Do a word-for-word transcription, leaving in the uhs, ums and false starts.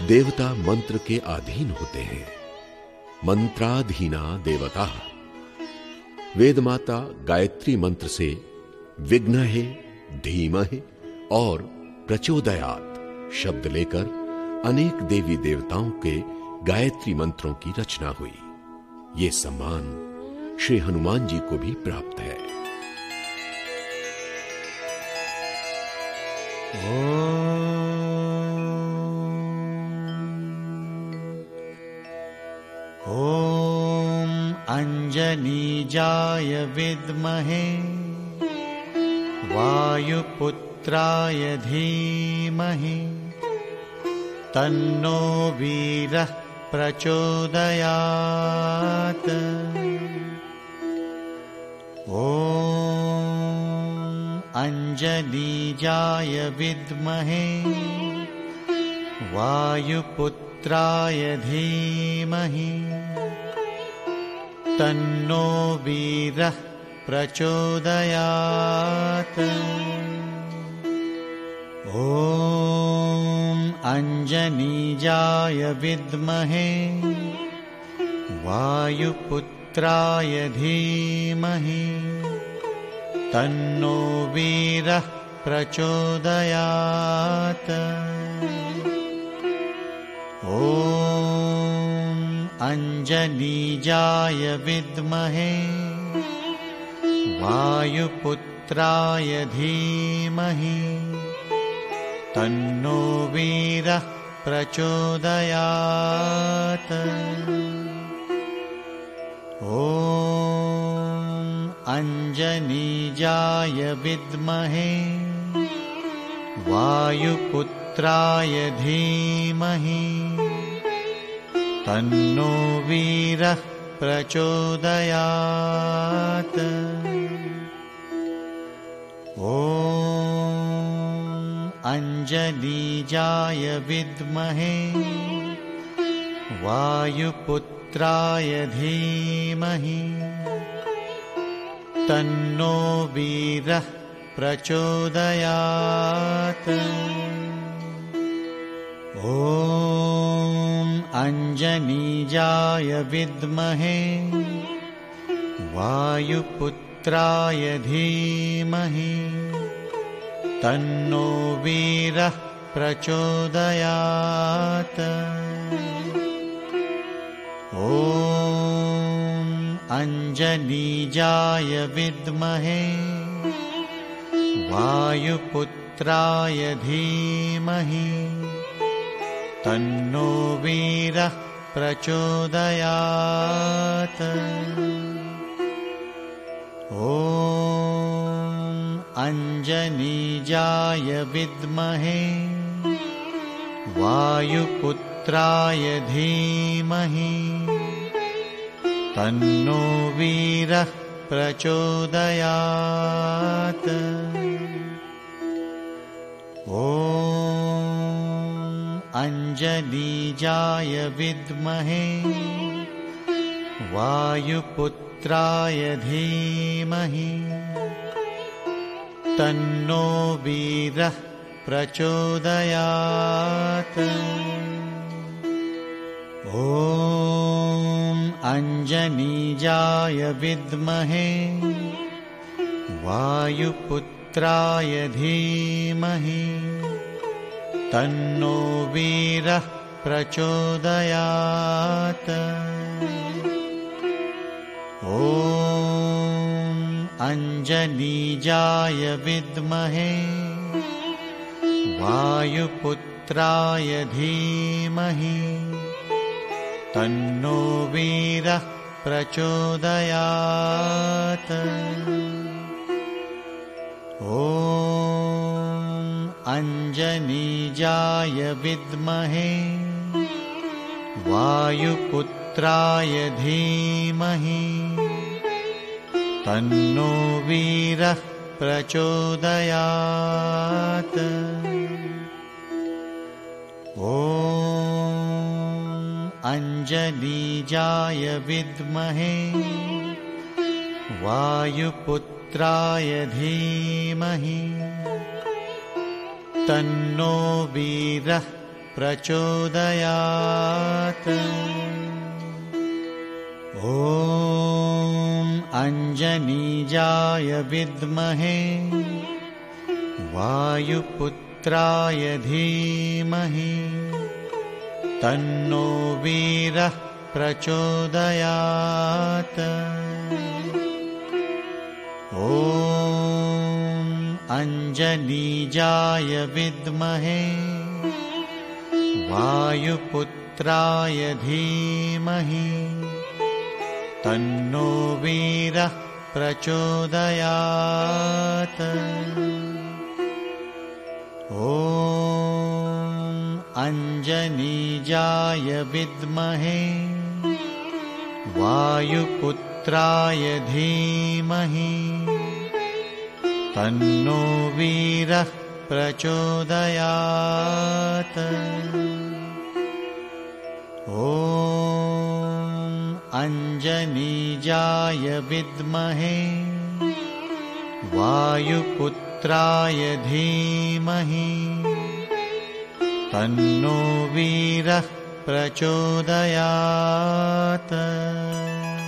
देवता मंत्र के अधीन होते हैं। मंत्राधीना देवता। वेद माता गायत्री मंत्र से विघ्नहे, धीमहि और प्रचोदयात् शब्द लेकर अनेक देवी देवताओं के गायत्री मंत्रों की रचना हुई। ये सम्मान श्री हनुमान जी को भी प्राप्त है। ओम अंजनीजाय विद्महे वायुपुत्राय धीमहि तन्नो वीरः प्रचोदयात्। ओम अंजनीजाय विद्महे वायुपुत्राय धीमहि तन्नो वीरः प्रचोदयात्। ओम अंजनीजाय विद्महे वायुपुत्राय धीमहि तन्नो वीरः प्रचोदयात्। ओम अंजनीजाय विद्महे वायुपुत्राय धीमहि तन्नो वीरः प्रचोदयात्। ओम अंजनीजाय विद्महे वायुपुत्राय धीमहि तन्नो वीरः प्रचोदयात्। ओम अंजनीजाय विद्महे वायुपुत्राय धीमहि तन्नो वीरः प्रचोदयात्। ओम अंजनीजाय विद्महे वायुपुत्राय धीमहि तन्नो वीरः प्रचोदयात्। ओम अंजनीजाय विद्महे वायुपुत्राय धीमहि तन्नो वीरः प्रचोदयात्। ओम अंजनीजाय विद्महे वायुपुत्राय धीमहि तन्नो वीरः प्रचोदयात्। ओम अंजनीजाय विद्महे वायुपुत्राय धीमहि तन्नो वीरः प्रचोदयात्। ओम अंजनीजाय विद्महे वायुपुत्राय धीमहि तन्नो वीरः प्रचोदयात्। ओम अंजनीजाय विद्महे वायुपुत्राय धीमहि तन्नो वीरः प्रचोदयात्। ओम अंजनीजाय विद्महे वायुपुत्राय धीमहि तन्नो वीरः प्रचोदयात्। ओम अंजनीजाय विद्महे वायुपुत्राय धीमहि तन्नो वीरः प्रचोदयात्। ॐ अंजनीजाय विद्महे वायुपुत्राय धीमहि तन्नो वीरः प्रचोदयात्। ॐ अंजनीजाय विद्महे वायुपुत्राय धीमहि तन्नो वीरः प्रचोदयात्। ॐ अंजनीजाय विद्महे वायुपुत्राय धीमहि तन्नो वीरः प्रचोदयात्। ॐ अंजनीजाय विद्महे वायुपुत्राय धीमहि तन्नो वीरः प्रचोदयात्।